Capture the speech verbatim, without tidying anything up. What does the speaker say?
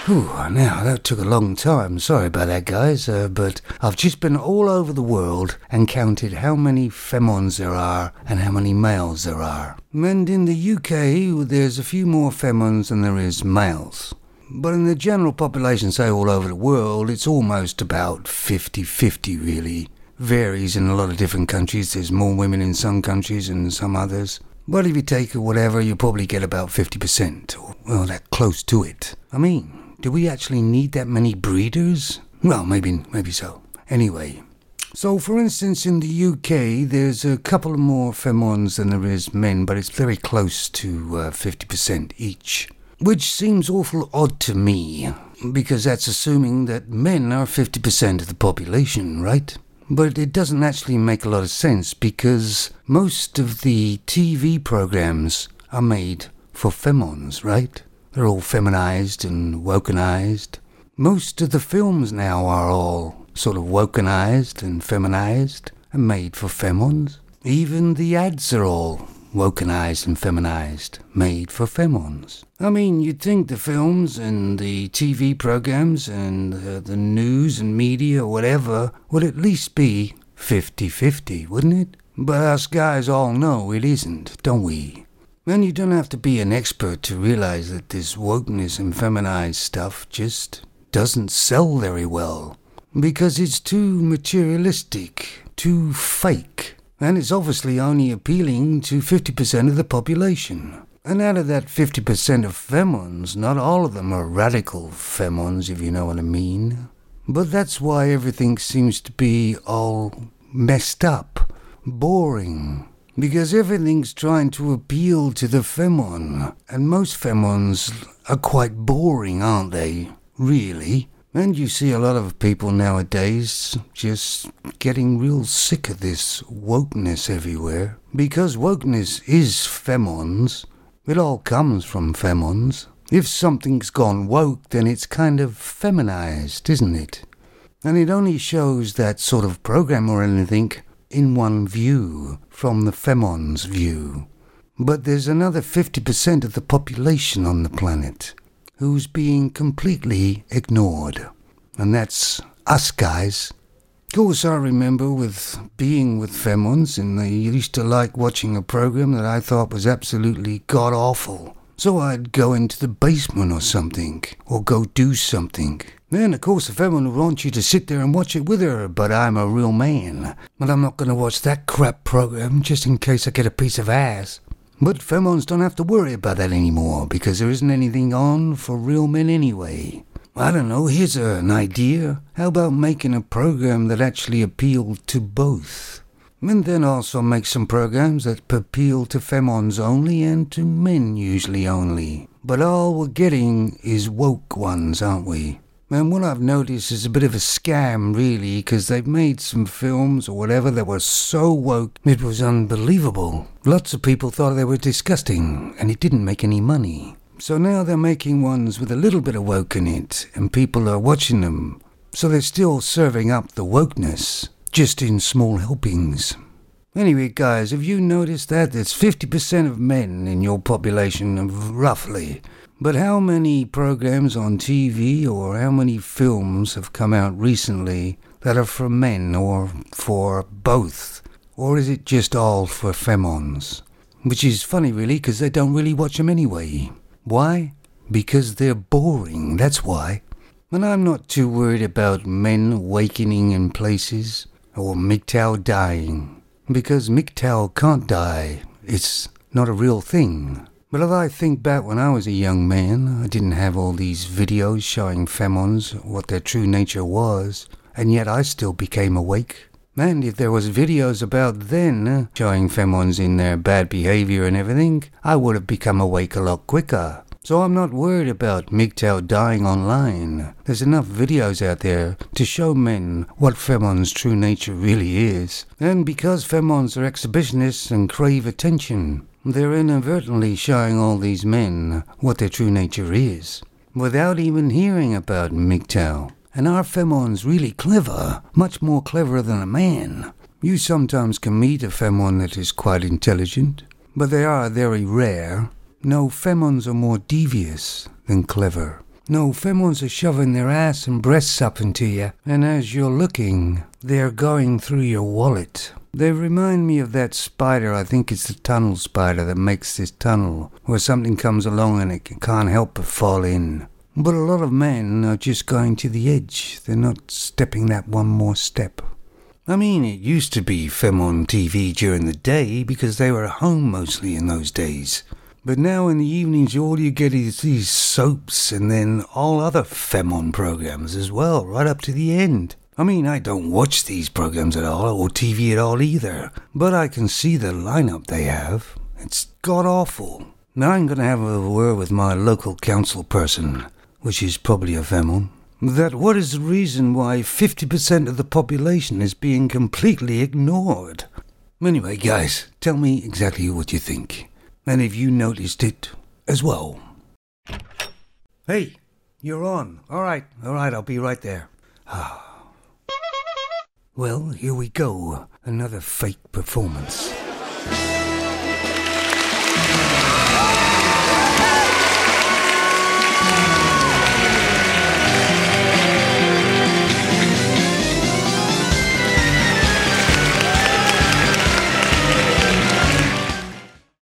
Whew, now that took a long time. Sorry about that, guys. Uh, but I've just been all over the world and counted how many femons there are and how many males there are. And in the U K, there's a few more femons than there is males. But in the general population, say all over the world, it's almost about fifty-fifty, really. Varies in a lot of different countries. There's more women in some countries and some others. But if you take whatever, you probably get about fifty percent, or, well, that close to it. I mean, do we actually need that many breeders? Well, maybe maybe so. Anyway, so for instance, in the U K, there's a couple more femons than there is men, but it's very close to uh, fifty percent each. Which seems awful odd to me, because that's assuming that men are fifty percent of the population, right? But it doesn't actually make a lot of sense, because most of the T V programs are made for femons, right? They're all feminized and wokenized. Most of the films now are all sort of wokenized and feminized and made for femons. Even the ads are all wokenized and feminized, made for femons. I mean, you'd think the films and the T V programs and uh, the news and media or whatever would at least be fifty-fifty, wouldn't it? But us guys all know it isn't, don't we? And you don't have to be an expert to realize that this wokeness and feminized stuff just doesn't sell very well. Because it's too materialistic, too fake. And it's obviously only appealing to fifty percent of the population. And out of that fifty percent of femons, not all of them are radical femons, if you know what I mean. But that's why everything seems to be all messed up, boring. Because everything's trying to appeal to the femon. And most femons are quite boring, aren't they? Really? And you see a lot of people nowadays just getting real sick of this wokeness everywhere. Because wokeness is femons. It all comes from femons. If something's gone woke, then it's kind of feminized, isn't it? And it only shows that sort of program or anything in one view, from the femon's view. But there's another fifty percent of the population on the planet who's being completely ignored. And that's us guys. Of course, I remember with being with femons, and they used to like watching a program that I thought was absolutely god-awful. So I'd go into the basement or something, or go do something. Then, of course, the femon would want you to sit there and watch it with her, but I'm a real man. But I'm not going to watch that crap program just in case I get a piece of ass. But femons don't have to worry about that anymore, because there isn't anything on for real men anyway. I don't know, here's an idea. How about making a program that actually appealed to both? And then also make some programs that appeal to femons only and to men usually only. But all we're getting is woke ones, aren't we? And what I've noticed is a bit of a scam, really, because they've made some films or whatever that were so woke, it was unbelievable. Lots of people thought they were disgusting, and it didn't make any money. So now they're making ones with a little bit of woke in it, and people are watching them. So they're still serving up the wokeness, just in small helpings. Anyway, guys, have you noticed that? There's fifty percent of men in your population, roughly. But how many programs on T V or how many films have come out recently that are for men or for both? Or is it just all for femons? Which is funny, really, because they don't really watch them anyway. Why? Because they're boring, that's why. And I'm not too worried about men awakening in places or M G T O W dying. Because M G T O W can't die. It's not a real thing. But if I think back when I was a young man, I didn't have all these videos showing femons what their true nature was, and yet I still became awake. And if there was videos about then showing femons in their bad behavior and everything, I would have become awake a lot quicker. So I'm not worried about M G T O W dying online. There's enough videos out there to show men what femons' true nature really is. And because femons are exhibitionists and crave attention, they're inadvertently showing all these men what their true nature is, without even hearing about M G T O W. And our femon's really clever, much more clever than a man. You sometimes can meet a femon that is quite intelligent, but they are very rare. No, femons are more devious than clever. No, femons are shoving their ass and breasts up into you, and as you're looking, they're going through your wallet. They remind me of that spider, I think it's the tunnel spider that makes this tunnel, where something comes along and it can't help but fall in. But a lot of men are just going to the edge. They're not stepping that one more step. I mean, it used to be Femme on T V during the day because they were at home mostly in those days. But now in the evenings, all you get is these soaps and then all other Femme programs as well, right up to the end. I mean, I don't watch these programs at all, or T V at all either, but I can see the lineup they have. It's god-awful. Now I'm going to have a word with my local council person, which is probably a Femme, that what is the reason why fifty percent of the population is being completely ignored. Anyway, guys, tell me exactly what you think. And if you noticed it as well. Hey, you're on. All right, all right, I'll be right there. Well, here we go. Another fake performance.